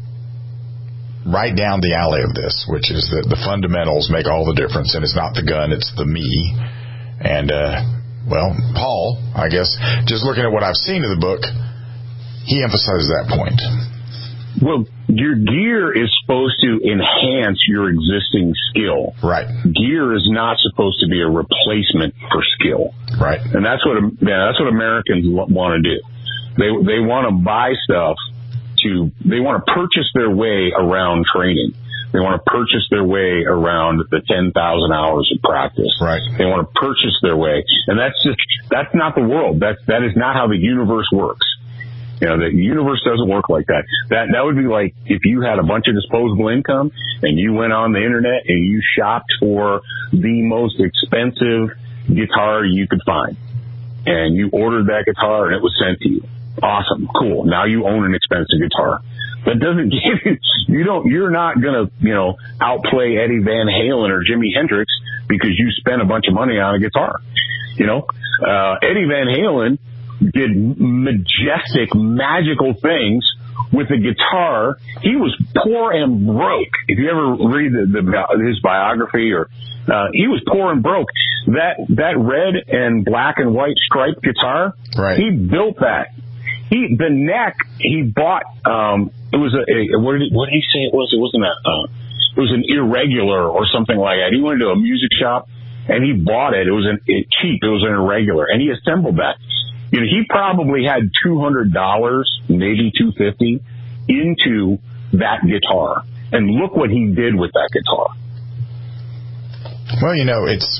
right down the alley of this, which is that the fundamentals make all the difference, and it's not the gun, it's the me. And, uh, well, Paul, I guess, just looking at what I've seen of the book, he emphasizes that point. Well, your gear is supposed to enhance your existing skill. Right. Gear is not supposed to be a replacement for skill. Right. And that's what yeah, that's what Americans want to do. They they want to buy stuff to they want to purchase their way around training. They want to purchase their way around the ten thousand hours of practice. Right. They want to purchase their way, and that's just that's not the world. That that is not how the universe works. You know, the universe doesn't work like that. That that would be like if you had a bunch of disposable income and you went on the internet and you shopped for the most expensive guitar you could find. And you ordered that guitar and it was sent to you. Awesome. Cool. Now you own an expensive guitar. That doesn't give you, you don't, you're not gonna, you know, outplay Eddie Van Halen or Jimi Hendrix because you spent a bunch of money on a guitar. You know, uh, Eddie Van Halen did majestic, magical things with a guitar. He was poor and broke. If you ever read the, the, his biography, or uh, he was poor and broke. That that red and black and white striped guitar, right. He built that. He the neck he bought. Um, it was a, a what did he, what did he say it was? It wasn't a. Uh, it was an irregular or something like that. He went to a music shop and he bought it. It was an it, cheap. It was an irregular, and he assembled that. You know, he probably had two hundred dollars, maybe two hundred fifty dollars into that guitar. And look what he did with that guitar. Well, you know, it's,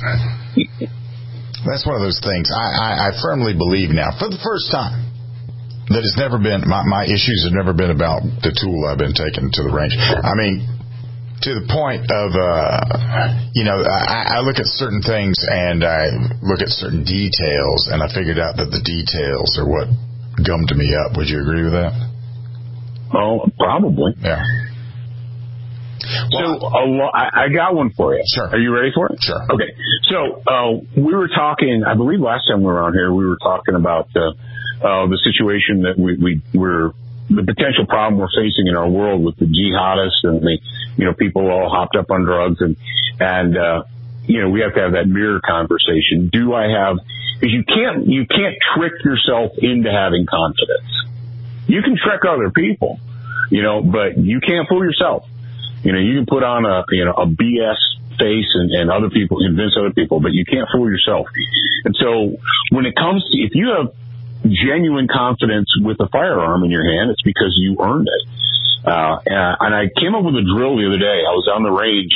that's one of those things. I, I, I firmly believe now, for the first time, that it's never been, my, my issues have never been about the tool I've been taking to the range. I mean, to the point of, uh, you know, I, I look at certain things and I look at certain details, and I figured out that the details are what gummed me up. Would you agree with that? Oh, probably. Yeah. So a lo- I, I got one for you. Sure. Are you ready for it? Sure. Okay. So uh, we were talking, I believe last time we were on here, we were talking about uh, uh, the situation that we, we were, the potential problem we're facing in our world with the jihadists and the, you know, people all hopped up on drugs and, and, uh, you know, we have to have that mirror conversation. Do I have, because you can't, you can't trick yourself into having confidence. You can trick other people, you know, but you can't fool yourself. You know, you can put on a, you know, a B S face and, and other people, convince other people, but you can't fool yourself. And so when it comes to, if you have genuine confidence with a firearm in your hand, it's because you earned it. Uh, and I came up with a drill the other day. I was on the range,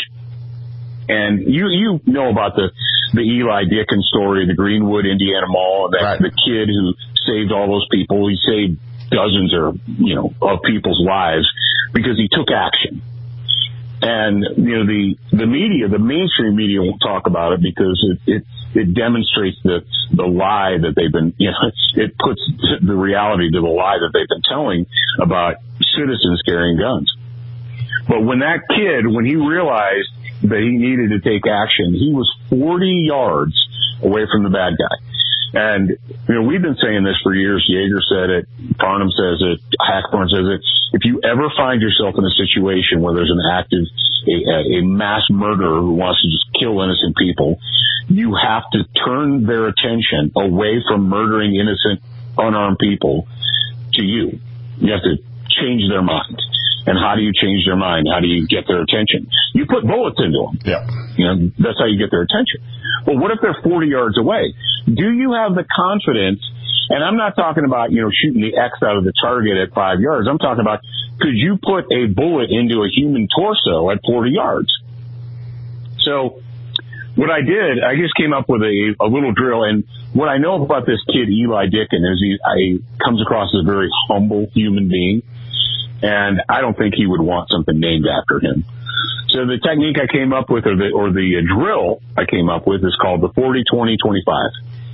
and you, you know about the, the Eli Dickens story, the Greenwood Indiana Mall, that right. the kid who saved all those people. He saved dozens or, you know, of people's lives because he took action. And, you know, the, the media, the mainstream media won't talk about it because it, it, it demonstrates the, the lie that they've been, you know, it puts the reality to the lie that they've been telling about citizens carrying guns. But when that kid, when he realized that he needed to take action, he was forty yards away from the bad guy. And, you know, we've been saying this for years. Yeager said it. Farnham says it. Hackburn says it. If you ever find yourself in a situation where there's an active, a, a mass murderer who wants to just kill innocent people, you have to turn their attention away from murdering innocent, unarmed people to you. You have to change their mind. And how do you change their mind? How do you get their attention? You put bullets into them. Yeah. You know, that's how you get their attention. Well, what if they're forty yards away? Do you have the confidence? And I'm not talking about, you know, shooting the X out of the target at five yards. I'm talking about, could you put a bullet into a human torso at forty yards? So what I did, I just came up with a, a little drill. And what I know about this kid, Eli Dickens, is he I, comes across as a very humble human being. And I don't think he would want something named after him. So the technique I came up with, or the, or the drill I came up with, is called the forty twenty twenty-five.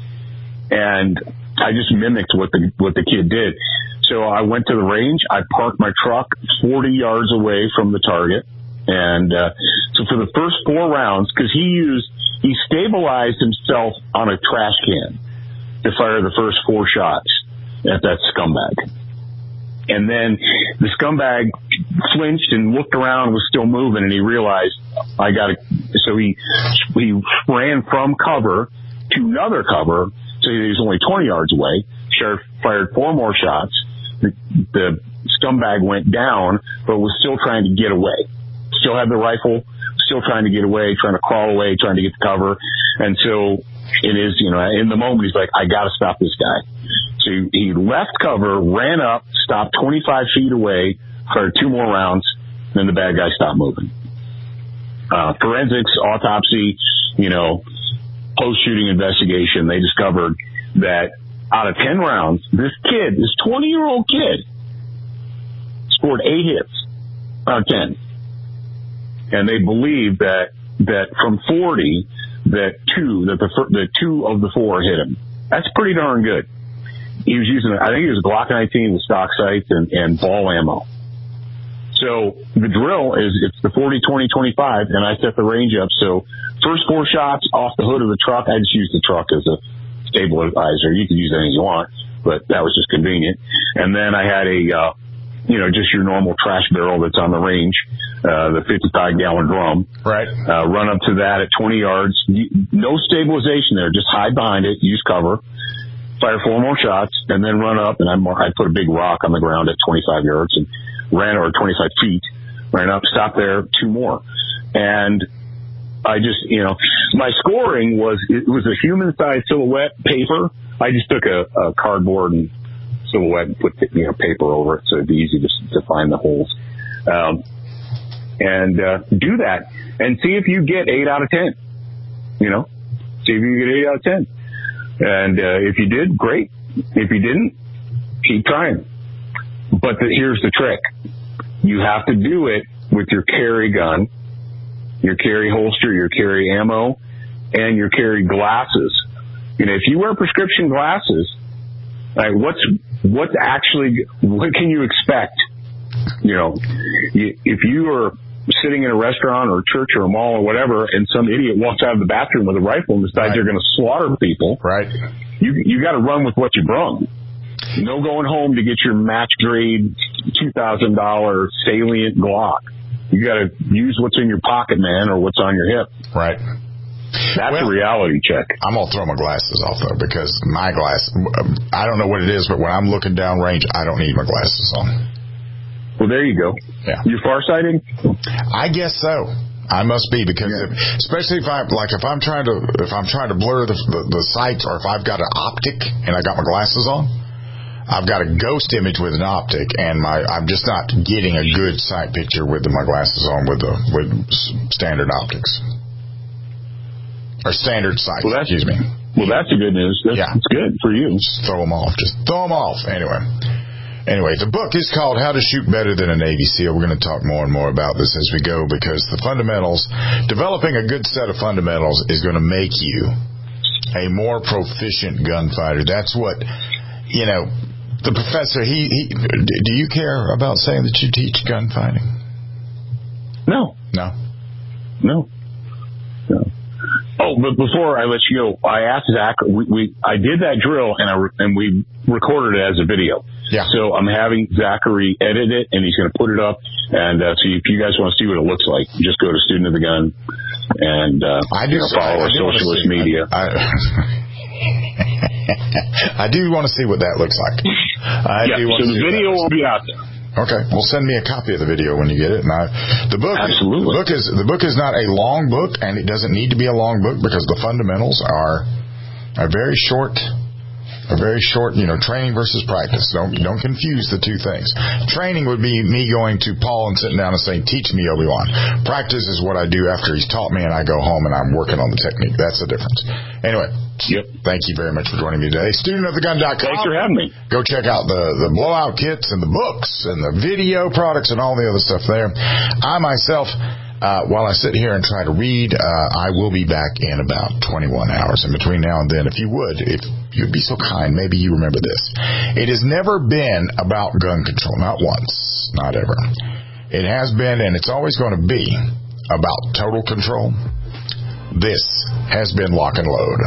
And I just mimicked what the, what the kid did. So I went to the range. I parked my truck forty yards away from the target. And, uh, so for the first four rounds, cause he used, he stabilized himself on a trash can to fire the first four shots at that scumbag. And then the scumbag flinched and looked around, was still moving, and he realized, I got to, so he, he ran from cover to another cover, so he was only twenty yards away. Sheriff fired four more shots. The, the scumbag went down, but was still trying to get away. Still had the rifle, still trying to get away, trying to crawl away, trying to get to cover. And so it is, you know, in the moment, he's like, I got to stop this guy. So he left cover, ran up, stopped twenty-five feet away, fired two more rounds, then the bad guy stopped moving. Uh, forensics, autopsy, you know, post-shooting investigation, they discovered that out of ten rounds, this kid, this twenty-year-old kid, scored eight hits out of ten. And they believe that, that from forty, that two, that the, the two of the four hit him. That's pretty darn good. He was using, I think it was a Glock nineteen with stock sights and, and ball ammo. So the drill is, it's the forty twenty twenty-five, and I set the range up. So first four shots off the hood of the truck, I just used the truck as a stabilizer. You could use anything you want, but that was just convenient. And then I had a, uh, you know, just your normal trash barrel that's on the range, uh, the fifty-five gallon drum. Right. Uh, run up to that at twenty yards. No stabilization there. Just hide behind it. Use cover. Fire four more shots, and then run up, and I, I put a big rock on the ground at twenty-five yards and ran, or twenty-five feet, ran up, stopped there, two more. And I just, you know, my scoring was, it was a human-sized silhouette paper. I just took a, a cardboard and silhouette and put, you know, paper over it so it'd be easy to, to find the holes. Um, and uh, do that, and see if you get eight out of ten, you know, see if you get eight out of ten. And uh, if you did, great. If you didn't, keep trying. But the, here's the trick. You have to do it with your carry gun, your carry holster, your carry ammo, and your carry glasses. You know, if you wear prescription glasses, like what's what's actually, what can you expect? You know, you, if you are sitting in a restaurant or a church or a mall or whatever, and some idiot walks out of the bathroom with a rifle and decides right. they're going to slaughter people. Right. You you got to run with what you brung. No going home to get your match grade two thousand dollars Salient Glock. You got to use what's in your pocket, man, or what's on your hip. Right. That's well, a reality check. I'm going to throw my glasses off, though, because my glass, I don't know what it is, but when I'm looking down range, I don't need my glasses on. Well, there you go. Yeah. You're farsighted? I guess so. I must be, because yeah. if, especially if I like if I'm trying to if I'm trying to blur the, the the sights, or if I've got an optic and I got my glasses on, I've got a ghost image with an optic, and my I'm just not getting a good sight picture with my glasses on with the with standard optics. Or standard sight, well, excuse me. Well, that's the good news. That's, yeah. It's good for you. Just throw them off. Just throw them off. Anyway. Anyway, the book is called How to Shoot Better Than a Navy SEAL. We're going to talk more and more about this as we go, because the fundamentals, developing a good set of fundamentals is going to make you a more proficient gunfighter. That's what, you know, the professor, he, he do you care about saying that you teach gunfighting? No. No? No. No. Oh, but before I let you go, I asked Zach. We, we I did that drill and I and we recorded it as a video. Yeah. So I'm having Zachary edit it, and he's going to put it up. And uh, so if you guys want to see what it looks like, just go to Student of the Gun and uh, I do follow I, I our socialist media. I, I, I do want to see what that looks like. I yeah. do want So to the see video will be out there. Okay, well, send me a copy of the video when you get it. And I, the book, Absolutely. The book is the book is not a long book, and it doesn't need to be a long book, because the fundamentals are are very short. A very short, you know, training versus practice. Don't don't confuse the two things. Training would be me going to Paul and sitting down and saying, "Teach me, Obi-Wan." Practice is what I do after he's taught me, and I go home and I'm working on the technique. That's the difference. Anyway, yep. Thank you very much for joining me today. student of the gun dot com. Thanks for having me. Go check out the, the blowout kits and the books and the video products and all the other stuff there. I myself, Uh, while I sit here and try to read, uh, I will be back in about twenty-one hours. And between now and then, if you would, if you'd be so kind, maybe you remember this. It has never been about gun control. Not once. Not ever. It has been, and it's always going to be, about total control. This has been Lock and Load.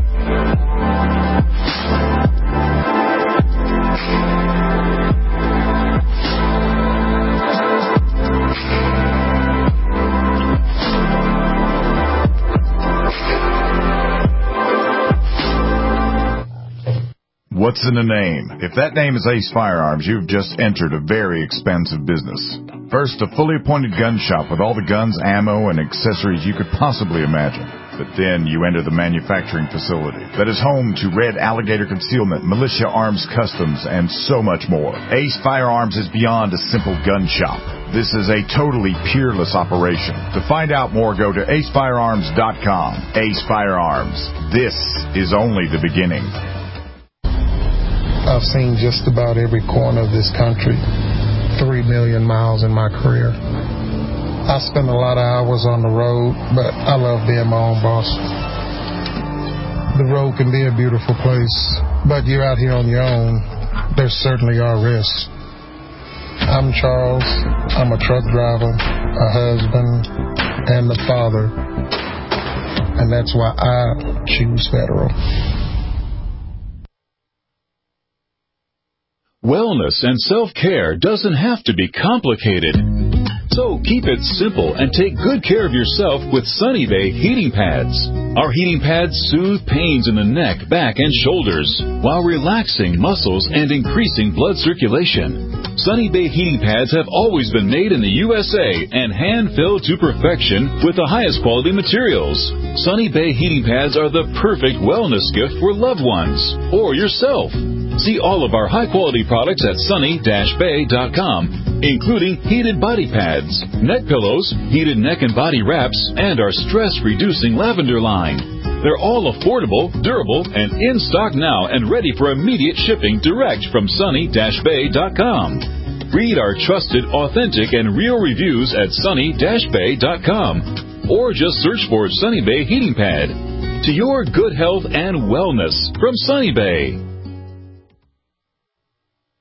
What's in a name? If that name is Ace Firearms, you've just entered a very expensive business. First, a fully appointed gun shop with all the guns, ammo, and accessories you could possibly imagine. But then you enter the manufacturing facility that is home to Red Alligator Concealment, Militia Arms Customs, and so much more. Ace Firearms is beyond a simple gun shop. This is a totally peerless operation. To find out more, go to ace firearms dot com. Ace Firearms. This is only the beginning. I've seen just about every corner of this country, three million miles in my career. I spend a lot of hours on the road, but I love being my own boss. The road can be a beautiful place, but you're out here on your own, there certainly are risks. I'm Charles. I'm a truck driver, a husband, and a father, and that's why I choose Federal. Wellness and self-care doesn't have to be complicated. So keep it simple and take good care of yourself with Sunny Bay heating pads. Our heating pads soothe pains in the neck, back, and shoulders while relaxing muscles and increasing blood circulation. Sunny Bay heating pads have always been made in the U S A and hand-filled to perfection with the highest quality materials. Sunny Bay heating pads are the perfect wellness gift for loved ones or yourself. See all of our high-quality products at sunny dash bay dot com, including heated body pads, neck pillows, heated neck and body wraps, and our stress-reducing lavender line. They're all affordable, durable, and in stock now and ready for immediate shipping direct from sunny dash bay dot com. Read our trusted, authentic, and real reviews at sunny dash bay dot com, or just search for Sunny Bay Heating Pad. To your good health and wellness from Sunny Bay.